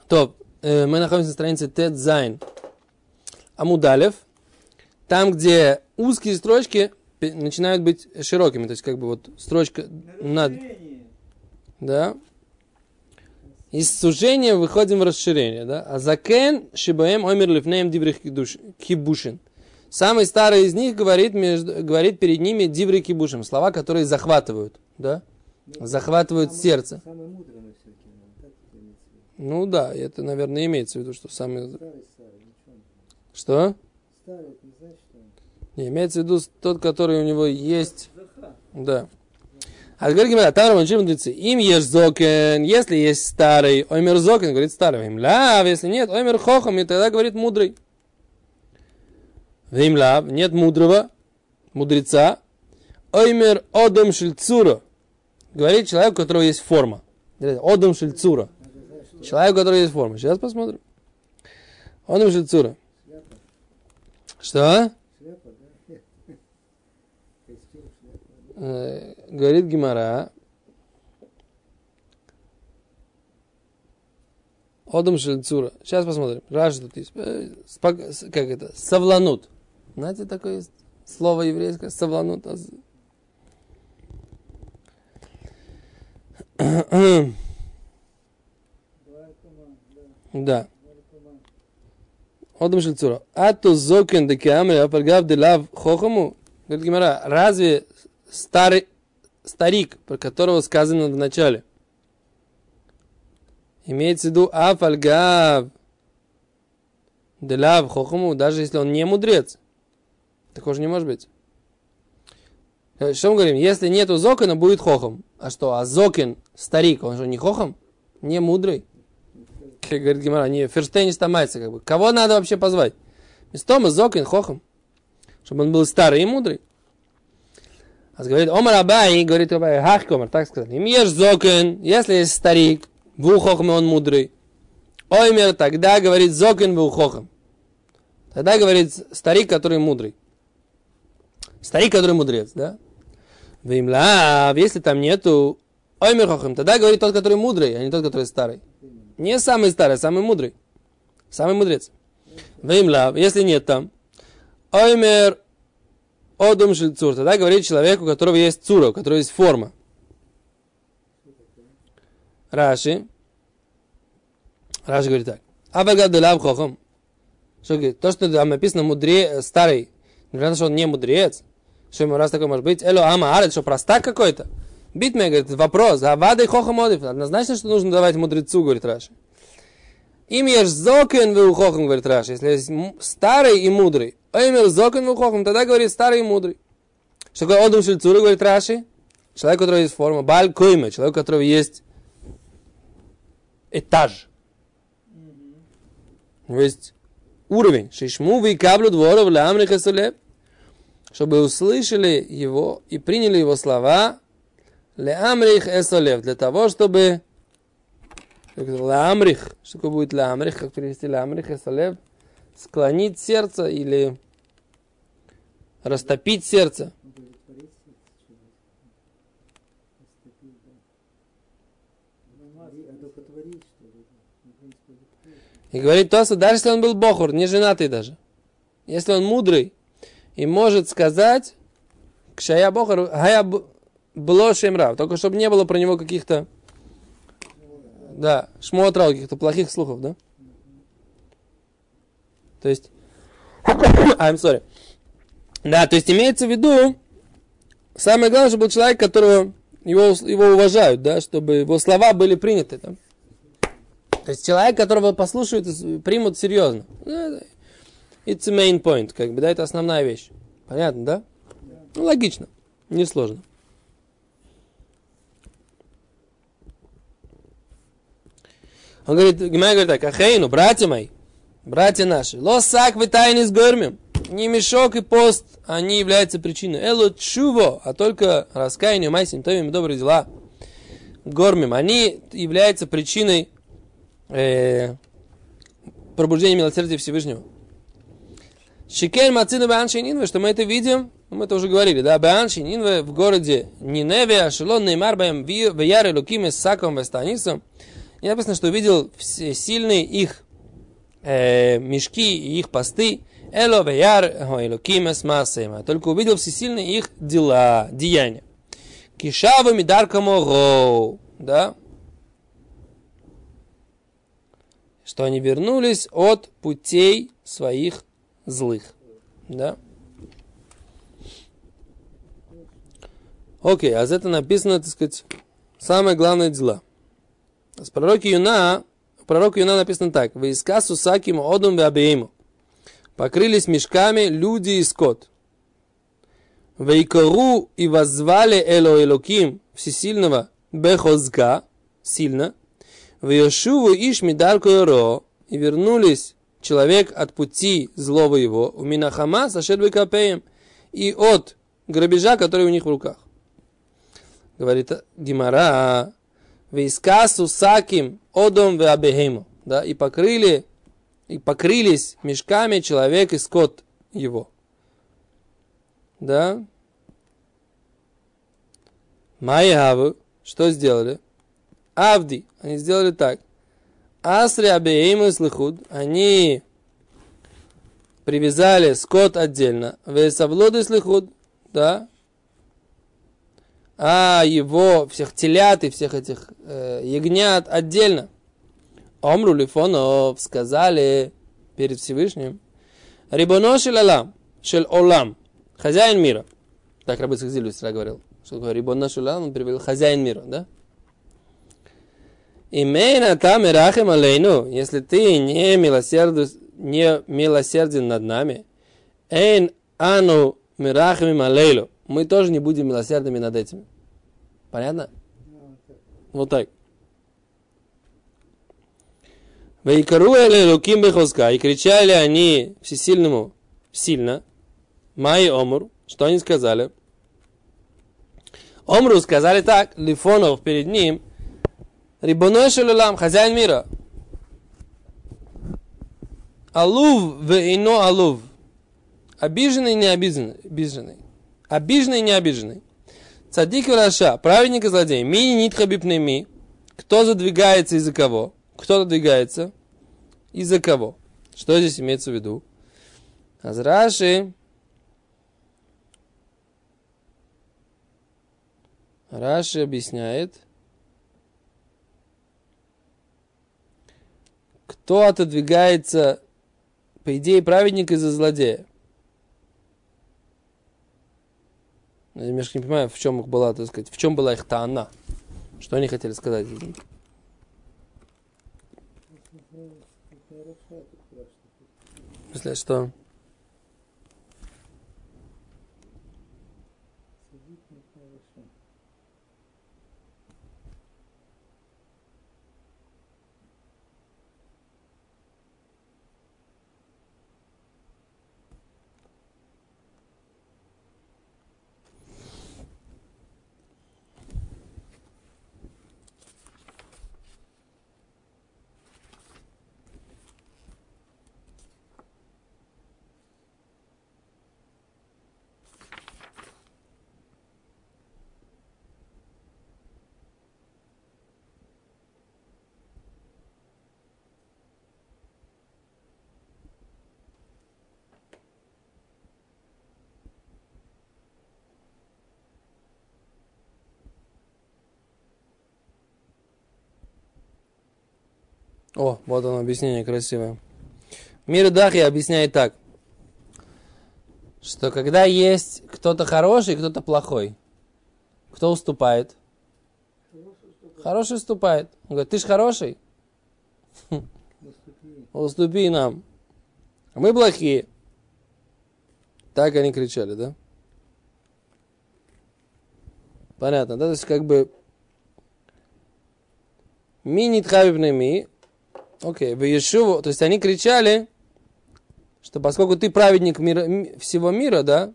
То, мы находимся на странице Тет Зайн Амудалев, там, где узкие строчки начинают быть широкими, то есть как бы вот строчка над... Да. Из сужения выходим в расширение, да. А закен шибаем омер лифнеем диврих кибушин. Самый старый из них говорит перед ними диврих кибушин, слова, которые захватывают, да. Захватывают сердце. Ну да, это, наверное, имеется в виду, что самый... Что? Не, имеется в виду тот, который у него есть... Да. А говорит Гимара, там романчим мудрецы, им ешь зокен, если есть старый, оймер зокен, говорит старый, им лав, если нет, оймер хохом, и тогда говорит мудрый. Им лав, нет мудрого, мудреца, оймер одом шельцура, говорит человек, у которого есть форма. Одом шельцура. Человек, у которого есть форма. Сейчас посмотрим. Одом шельцура. Что? Говорит Гимара. Одом шельцура. Сейчас посмотрим. Раши тут есть. Как это? Савланут. Знаете, такое есть слово еврейское? Савланут. Да. Одом шельцура. Ато зокен декамре апаргав делав хохому. Говорит Гимара, разве старик, про которого сказано в начале, имеется в виду афальгав делав хохому, даже если он не мудрец? Такого же не может быть. Что мы говорим? Если нету зокена, будет хохом. А что? А зокен, старик, он же не хохом? Не мудрый? Как говорит Гимара, не ферштейн стамайся, как бы. Кого надо вообще позвать? Местома зокен хохом. Чтобы он был старый и мудрый. А говорит, Омар Абай, говорит Абай, хахкомар, так сказать. Им ешь зокен, если есть старик, в ухохме он мудрый. Оймер, тогда говорит зокен в ухохом. Тогда говорит старик, который мудрый. Старик, который мудрец, да? Вимлав, если там нету оймер хохем, тогда говорит тот, который мудрый, а не тот, который старый. Не самый старый, а самый мудрый. Самый мудрец. Вимлав, если нет там оймер одум шельцур, тогда говорит человеку, у которого есть цура, у которого есть форма. Раши говорит так. Авагад делав хохом. Что говорит? То, что там написано старый, несмотря на то, что он не мудрец, что ему раз такой может быть, эло ама арет, что простак какой-то. Битме, говорит, вопрос, а вады хохом одив. Однозначно, что нужно давать мудрецу, говорит Раши. Им ешь зокен в ухохом, говорит Раши. Если есть старый и мудрый, оймер зокен в ухохом, тогда говорит старый и мудрый. Что такое одум шельцура, говорит Раши? Человек, у которого есть форма. Баль койме, человек, у которого есть этаж. У него есть уровень. Шишму ви каблю дворов ля амриха солеб. Чтобы услышали его и приняли его слова ля амрих эсолев. Для того, чтобы... Ля амрих. Что такое будет ля амрих? Как перевести ля амрих эсолев? Склонить сердце или растопить сердце. И говорит Тоса, даже если он был бохур, не женатый даже, если он мудрый и может сказать, кшая бохур, хая было шемрав, только чтобы не было про него каких-то, да, шмотрал, каких-то плохих слухов, да? То есть, I'm sorry. Да, то есть имеется в виду, самое главное, чтобы был человек, которого его уважают, да, чтобы его слова были приняты там. То есть человек, которого послушают и примут серьезно. It's a main point, как бы, да, это основная вещь. Понятно, да? Ну, логично, несложно. Он говорит, Гимара говорит так, ахейну, братья мои, братья наши, лосак вы тайны с гормим, не мешок и пост, они являются причиной. Эло чуво, а только раскаяние, майсим, товим, добрые дела, гормим, они являются причиной пробуждения милосердия Всевышнего. Шикель мацину беанши нинве, что мы это видим, мы это уже говорили, да, беанши нинве в городе Ниневе, ашелон неймар бэм вияр элоким с саком вестанисом, И написано, что увидел все сильные их мешки и их посты. Эло веяр элоким эс маасейма. Только увидел всесильные их дела, деяния. Кишава мидар каморо. Да? Что они вернулись от путей своих злых. Да? Окей, а это написано, так сказать, самое главное дела. С пророка Юна написано так. «Войска сусаким одум веабеему». Покрылись мешками люди и скот. «Вейкору и воззвали Эло Элоким, всесильного, бехозга, сильно. Вейошуву иш мидар койро». И вернулись человек от пути злого его, у Минахама сашед векапеем, и от грабежа, который у них в руках. Говорит Гемара, войска сусаким одом веабехему, да, и покрылись мешками человек и скот его. Да? Майяву, что сделали? Авди, они сделали так. Асри абеему слыхуд, они привязали скот отдельно. Весавлоды слыхуд, да? А его, всех телят и всех этих ягнят отдельно. Омру лифонов, сказали перед Всевышним. Рибоно шель олам, хозяин мира. Так Рабби Ицхак Зильбер всегда говорил. Что такое рибоно шель олам, он перевел хозяин мира, да? Имейна там ирахем алейну, если ты не милосерден над нами, эйн ану мирахем алейлу, мы тоже не будем милосердными над этим. Понятно? Вот так. Вейкару эле луким бехозка, и кричали они всесильному сильно. Май омур, что они сказали? Омру сказали так, лифонов перед ним, рибоной шелулам, хозяин мира. Алув вейно алув. Обиженный и не обиженный. Обиженный и не обиженный. Цадик и раша, праведник и злодей. Мини нитха бипнеми. Кто задвигается из-за кого? Кто задвигается? Из-за кого? Что здесь имеется в виду? Раши объясняет, кто отодвигается, по идее, праведник из-за злодея. Я немножко не понимаю, в чем их была, так сказать, в чем была их таана. Что они хотели сказать? В смысле, что? О, вот оно, объяснение красивое. Мир Дахи объясняет так, что когда есть кто-то хороший, кто-то плохой, кто уступает? Хороший уступает. Он говорит, ты ж хороший, уступи нам. А мы плохие. Так они кричали, да? Понятно, да? То есть как бы ми хабибнеми. Окей, в Иешуву, то есть они кричали, что поскольку ты праведник всего мира, да,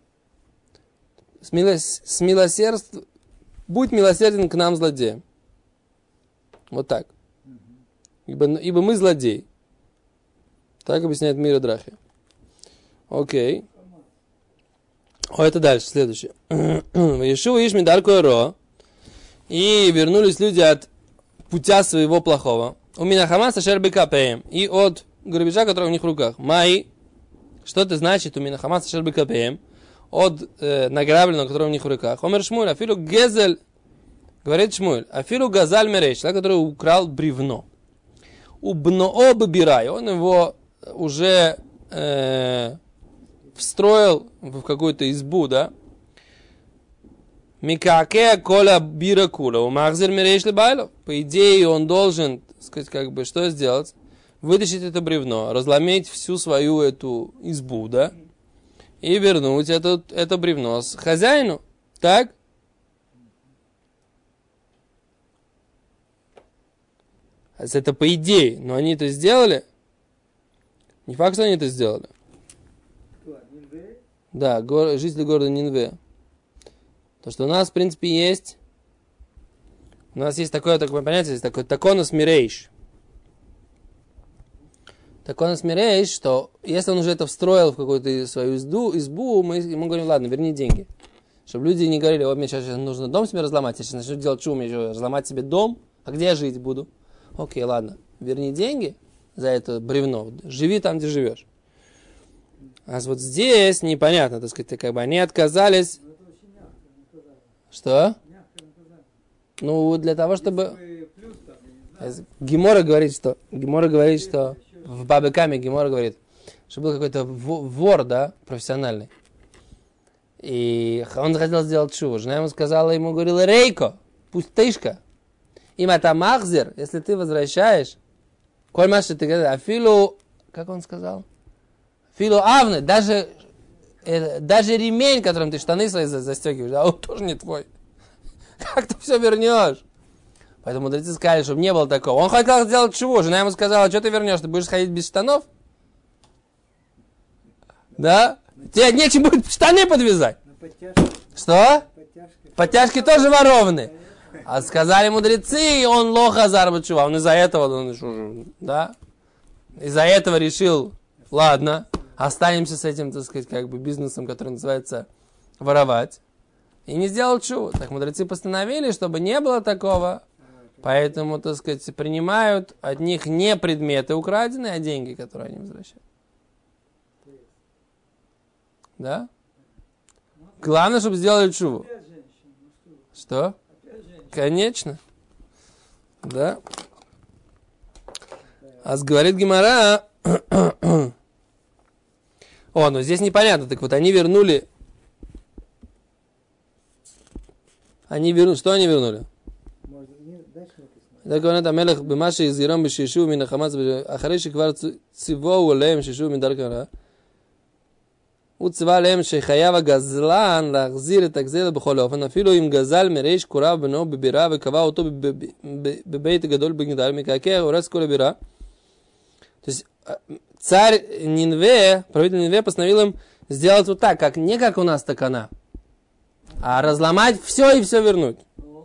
будь милосерден к нам, злодеям. Вот так. Ибо мы злодеи. Так объясняет Мир Драхи. Окей. Это дальше, следующее. В Иешуву иш мидар койро. И вернулись люди от путя своего плохого. У меня хамаса шербекапеем. И от грабежа, который у них в руках. Май. Что это значит у меня хамаса шербекапеем? От награбленного, который у них в руках. Омер Шмуль, афилу гезель. Говорит Шмуль, афилу газаль мереш, который украл бревно. У бноо бабирай. Он его уже встроил в какую-то избу, да? Микаке кола бира кула. У махзер мереш лебайло. По идее, он должен, сказать, как бы, что сделать? Вытащить это бревно, разломить всю свою эту избу, да? И вернуть это бревно с хозяину. Так? Это по идее. Но они это сделали? Не факт, что они это сделали. Да, жители города Нинве. То, что у нас, в принципе, есть... У нас есть такое понятие, есть такой таконус мирейш. Таконус мирейш, что если он уже это встроил в какую-то свою избу, мы ему говорим, ладно, верни деньги. Чтобы люди не говорили, вот мне сейчас нужно дом себе разломать, я сейчас начну делать шум, я еще разломать себе дом, а где я жить буду? Окей, ладно, верни деньги за это бревно, живи там, где живешь. А вот здесь непонятно, так сказать, как бы они отказались... Что? Ну, для того, чтобы... Гемора говорит, что в Бабе Каме Гемора говорит, что был какой-то вор, да, профессиональный. И он захотел сделать шуву. Жена ему сказала, говорила, Рейко, пустышка. Им это махзер, если ты возвращаешь, коль маши ты говоришь, афилу, как он сказал? Афилу авны, даже ремень, которым ты штаны свои застегиваешь, да, он тоже не твой. Как ты все вернешь? Поэтому мудрецы сказали, чтобы не было такого. Он хотел сделать чего? Жена ему сказала, что ты вернешь? Ты будешь ходить без штанов? Да? Тебе нечем будет штаны подвязать. Что? Подтяжки тоже ворованы. А сказали мудрецы, он лоха зарбачува. Он из-за этого, да? Из-за этого решил, ладно, останемся с этим, так сказать, как бы бизнесом, который называется воровать. И не сделал чуву. Так мудрецы постановили, чтобы не было такого. Поэтому, так сказать, принимают от них не предметы украденные, а деньги, которые они возвращают. Да? Главное, чтобы сделали чуву. Что? Конечно. Да. А говорит Гемара... О, ну здесь непонятно. Так вот, они вернули... Что они вернули? Так говорит Амелех, бемаши изирам бешишу мин хамас, אחרי שכבר ציוו עליהם שישו מדרכם רע, הוא ציווה עליהם שחייב הגזלן להחזיר את הגזל בכל אופן, אפילו אם גזל מריש קורב בנו בבירה וקבע אותו בבית גדול בגדל, מקעקע הורס כל הבירה. То есть царь Нинве, правитель Нинве постановил им сделать вот так, как не как у нас такана, а разломать все и все вернуть.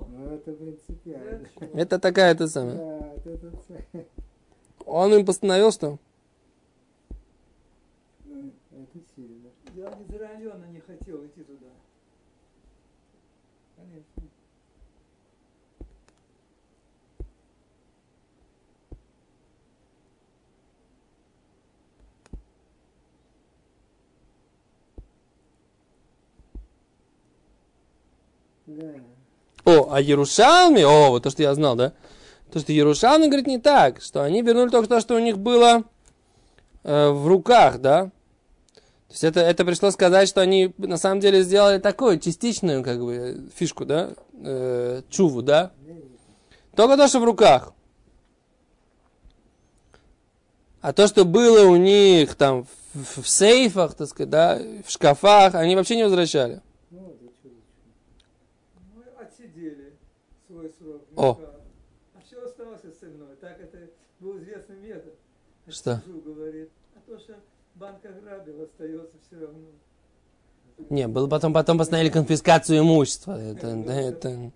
Это такая, это самая. Он им постановил, что? Я не зря не хотел идти туда. Конечно. А Ярушалми, вот то, что я знал, да? То, что Ярушалми говорит не так, что они вернули только то, что у них было в руках, да? То есть это пришло сказать, что они на самом деле сделали такую частичную, как бы, фишку, да? Чуву, да? Только то, что в руках. А то, что было у них там в сейфах, так сказать, да, в шкафах, они вообще не возвращали. Отсидели свой срок. А все осталось остальное. Так это был известный метод. Что? Говорит. А то, что банк ограбил, остается все равно. Не, было потом постановили конфискацию имущества. Это...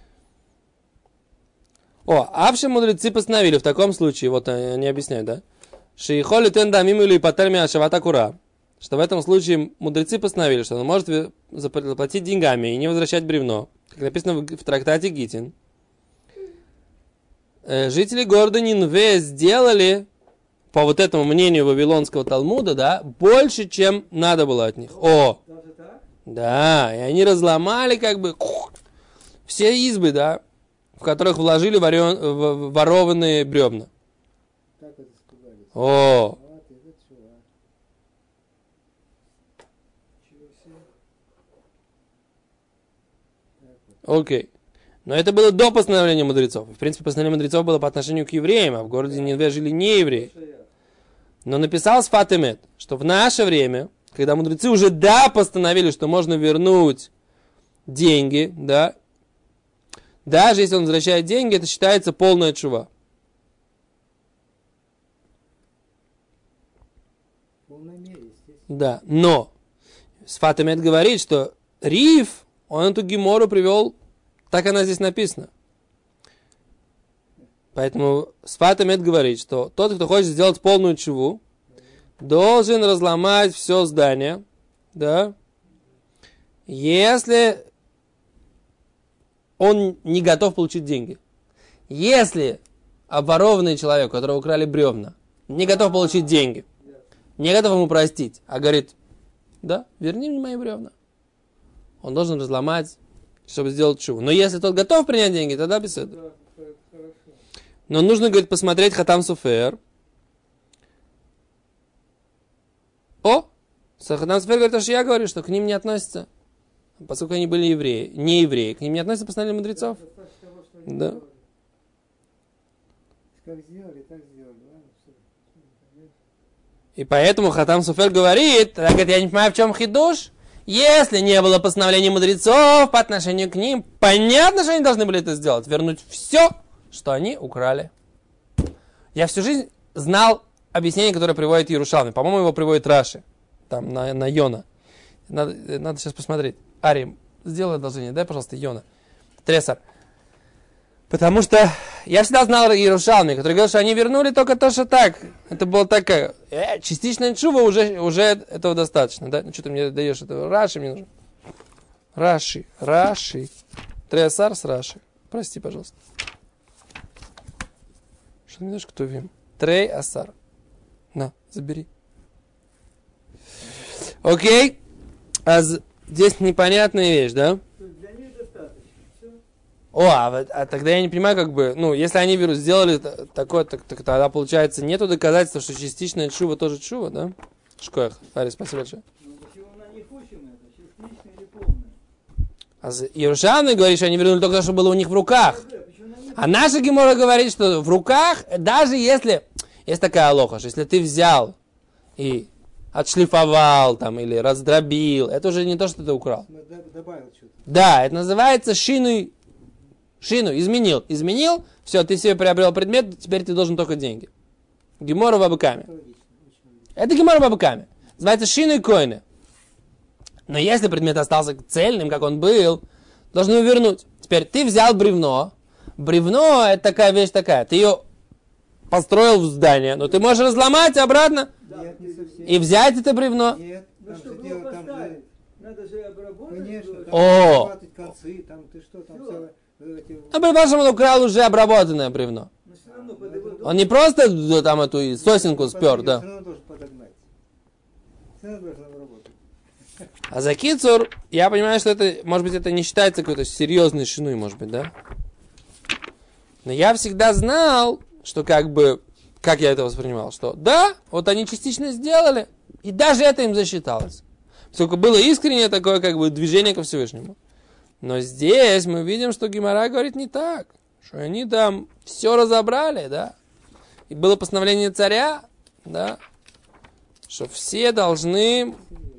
Авши мудрецы постановили в таком случае, вот они объясняют, да? Шейхоли тендамим или патальми ашавата кура. Что в этом случае мудрецы постановили, что он может заплатить деньгами и не возвращать бревно. Как написано в трактате Гитин. жители города Нинве сделали, по вот этому мнению Вавилонского Талмуда, да, больше, чем надо было от них. О! Даже так? Да, и они разломали как бы все избы, да, в которых вложили ворованные бревна. Так вот испугались. О! Вот это чувак. Чего себе. Окей. Но это было до постановления мудрецов. В принципе, постановление мудрецов было по отношению к евреям, а в городе Нинве жили не евреи. Но написал Сфат Эмет, что в наше время, когда мудрецы уже постановили, что можно вернуть деньги, да, даже если он возвращает деньги, это считается полная тшува. В полной мере, естественно. Да, но Сфат Эмет говорит, что Риф, он эту гемору привел, так она здесь написана. Поэтому Сфат Эмет говорит, что тот, кто хочет сделать полную тшуву, должен разломать все здание, да, если он не готов получить деньги. Если обворованный человек, у которого украли бревна, не готов получить деньги, не готов ему простить, а говорит, да, верни мне мои бревна, он должен разломать, чтобы сделать тшуву. Но если тот готов принять деньги, тогда без этого. Да, хорошо. Но нужно, говорит, посмотреть Хатам Софер. Хатам Софер говорит, что я говорю, что к ним не относится, поскольку они были евреи, не евреи, к ним не относится постановление мудрецов. Достаточно того, что они Да. делали. Как сделали, так сделали. Ладно, все. И поэтому Хатам Софер говорит, говорит, я не понимаю, в чем хидуш. Если не было постановления мудрецов по отношению к ним, понятно, что они должны были это сделать. Вернуть все, что они украли. Я всю жизнь знал объяснение, которое приводит Иерушалми. По-моему, его приводит Раши. Там, на Йона. Надо сейчас посмотреть. Ари, сделай одолжение. Дай, пожалуйста, Йона. Тресар. Потому что я всегда знал Иерушалми, который говорил, что они вернули только то, что так. Это было такая частичная тшува, уже этого достаточно. Да? Ну, что ты мне даешь? Это Раши мне нужен. Раши. Тресар с Раши. Прости, пожалуйста. Что ты мне даешь, кто вим? Трей Асар. На, забери. Окей. А здесь непонятная вещь, да? То есть для них достаточно. Все. А тогда я не понимаю, как бы, если они сделали такое, так тогда получается нету доказательства, что частичная тшува тоже тшува, да? Шкоях. Ари, спасибо большое. Ну, почему на них учим это? Частично или полное? А Иерушалми говорит, что они вернули только то, что было у них в руках. Почему на них? А наша Гемора говорит, что в руках, даже если... Есть такая алоха, что если ты взял и отшлифовал там, или раздробил, это уже не то, что ты украл. Добавил что-то. Да, это называется шину, изменил. Изменил, все, ты себе приобрел предмет, теперь ты должен только деньги. Гемора бабыками. Это Гемора бабыками. Называется шину и койны. Но если предмет остался цельным, как он был, должны его вернуть. Теперь ты взял бревно. Бревно это такая вещь такая. Ты ее построил в здание, но ты можешь разломать обратно Нет, не совсем. и взять это бревно. Нет, Ну, там чтобы же его дело, там же... поставить, надо же обработать. Конечно, там О! обрабатывать концы, там ты что, там Всё. целое... эти- Ну, предположим, он украл уже обработанное бревно. Но все равно под его Он не просто там эту сосенку спер, да. Все равно должен подогнать. Все равно должен обработать. А за кицур, я понимаю, что это, может быть, это не считается какой-то серьезной шиной, может быть, да? Но я всегда знал, что как я это воспринимал, что да, вот они частично сделали, и даже это им засчиталось. Поскольку было искреннее такое, движение ко Всевышнему. Но здесь мы видим, что Гемара говорит не так, что они там все разобрали, да, и было постановление царя, да, что все должны,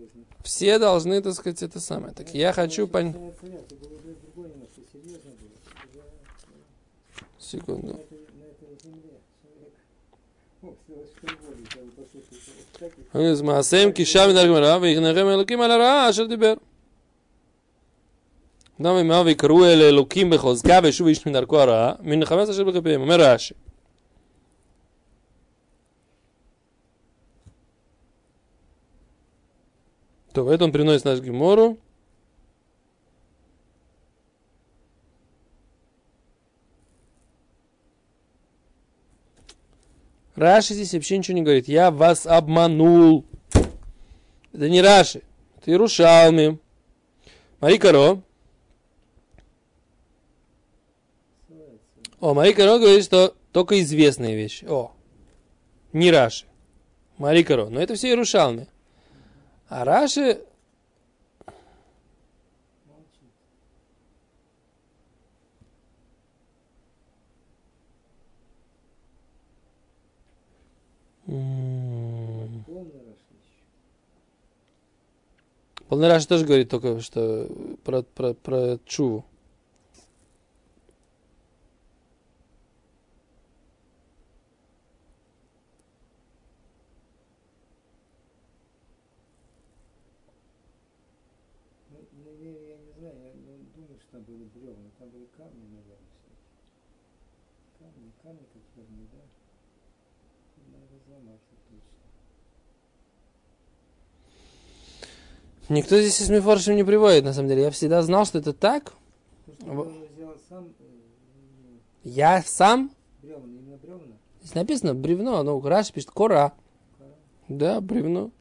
так сказать, это самое. Так я хочу понять. Это было бы другое немножко, серьезно было. Секунду. На этой земле человек мог сделать что угодно, чтобы послушать. Вот так и אז מעשיהם כי שם מדבר גמרא, ויגנרם אלוקים על הרעה אשר דיבר. אדם אמר ויקראו אל אלוקים בחוזקה וישוב איש מדרכו הרעה, מן 15 אשר בכפיהם. אומר רש"י. טוב, это он приносит наш Гемору. Раши здесь вообще ничего не говорит. Я вас обманул. Это не Раши. Это Иерушалми. Мари Каро. Мари Каро говорит, что только известные вещи. Не Раши. Мари Каро. Но это все Иерушалми. А Раши... Полный Раши тоже говорит только что про Чуву. Я не знаю, я думаю, что там были бревна, там были камни, наверное. Камни как верны, да? Надо разломать точно. Никто здесь из Мефоршем не приводит, на самом деле. Я всегда знал, что это так. Он взял сам... Я сам? Бревна, именно бревна? Здесь написано бревно, но Раши пишет кора. Да, бревно.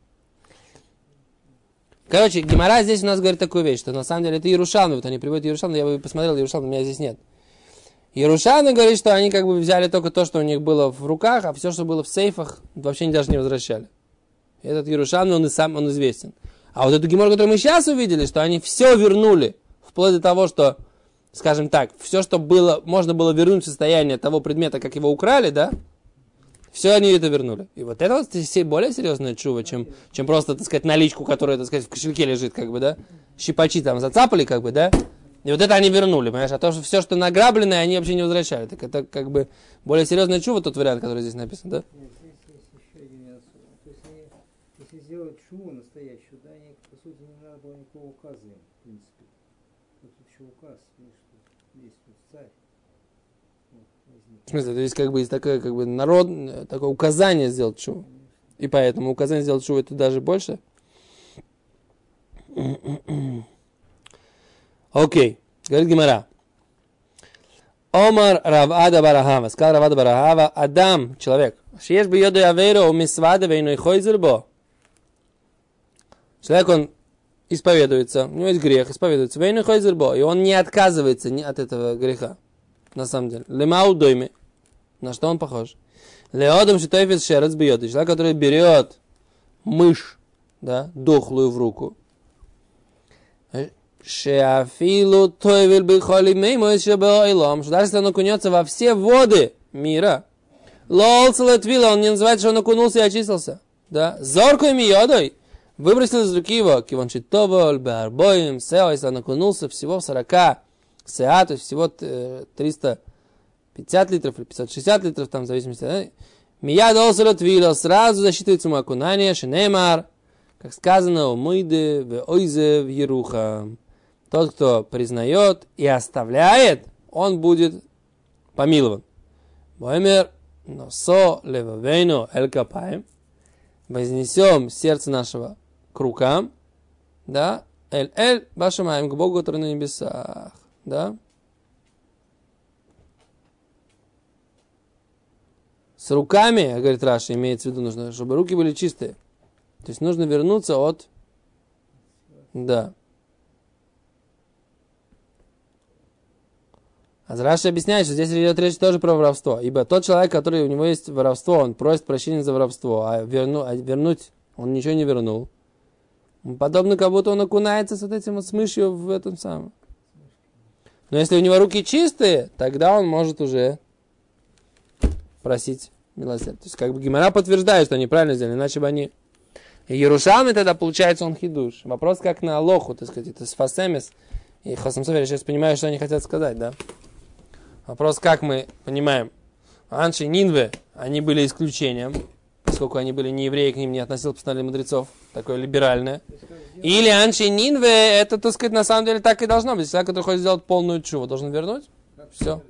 Короче, Гемара здесь у нас говорит такую вещь, что на самом деле это Иерушалми, вот они приводят Иерушалми, я бы посмотрел Иерушалми, у меня здесь нет. Иерушалми говорит, что они как бы взяли только то, что у них было в руках, а все, что было в сейфах, вообще даже не возвращали. Этот Иерушалми, он известен. А вот эту Гемору, которую мы сейчас увидели, что они все вернули, вплоть до того, что, скажем так, все, что было, можно было вернуть в состояние того предмета, как его украли, да, все они это вернули. И вот это вот более серьезная чува, чем просто, так сказать, наличку, которая, так сказать, в кошельке лежит, как бы, да, щипачи там зацапали, как бы, да, и вот это они вернули, понимаешь, а то, что все, что награбленное, они вообще не возвращали. Так это, как бы, более серьезная чува, тот вариант, который здесь написан, да? Нет, здесь есть еще один нюанс. То есть они, если сделать чуву настоящую, да, они, по сути, не надо было никакого указа им, в принципе. Вот тут еще указ, видишь, что есть тут царь. Вот, возник. В смысле, то есть, как бы, есть такое, как бы, такое указание сделать чуву. И поэтому указание сделать чуву это даже больше. Окей, говорит Гемара. Омар Равада Барахава. Сказал Равада Барахава, Адам, человек. Шиеш бы йоду яверо у мисвада вейной хойзербо. Человек, он исповедуется, у него есть грех, исповедуется. Вейной хойзербо. И он не отказывается от этого греха. На самом деле. Лемау дойме. На что он похож? Леодом шитойфис шерец бы йоду. Человек, который берет мышь, да, дохлую в руку. Шеафилу тойвель бихоли меймой шебеойлом. Что даже если он окунется во все воды мира, лолцелетвила, он не называет, что он окунулся и очистился. Да? Зоркой миодой выбросил из руки его. Кивончитоволь, беарбоем, сео, если он окунулся всего в 40 сеа, то есть всего 350 литров или 560 литров, там в зависимости. Да? Мия долцелетвила, сразу засчитывается ему окунание, шенемар, как сказано, у мойде, в ойзе, в еруха. Тот, кто признает и оставляет, он будет помилован. Боемер носо левавейну эль капаем. Вознесем сердце нашего к рукам. Да? Эль башамаем, к Богу, который на небесах. Да? С руками, говорит Раши, имеется в виду, нужно, чтобы руки были чистые. То есть нужно вернуться от... Да. А Раши объясняет, что здесь идет речь тоже про воровство. Ибо тот человек, который у него есть воровство, он просит прощения за воровство, а вернуть он ничего не вернул. Подобно, как будто он окунается с этим вот с мышью в этом самом. Но если у него руки чистые, тогда он может уже просить милосердия. То есть, как бы Гемара подтверждает, что они правильно сделали, иначе бы они... И Иерушалми тогда, получается, он хидуш. Вопрос как на Алоху, так сказать, это с Фасемис. И Хосам Софер, я сейчас понимаю, что они хотят сказать, да? Вопрос, как мы понимаем. Анши и Нинве, они были исключением, поскольку они были не евреи, к ним не относилось постановление мудрецов, такое либеральное. Или Анши и Нинве, это, так сказать, на самом деле так и должно быть. Человек, который хочет сделать полную чуву, должен вернуть. Все.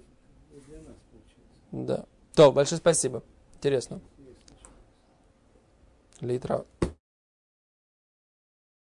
Да. То, большое спасибо. Интересно. Литра.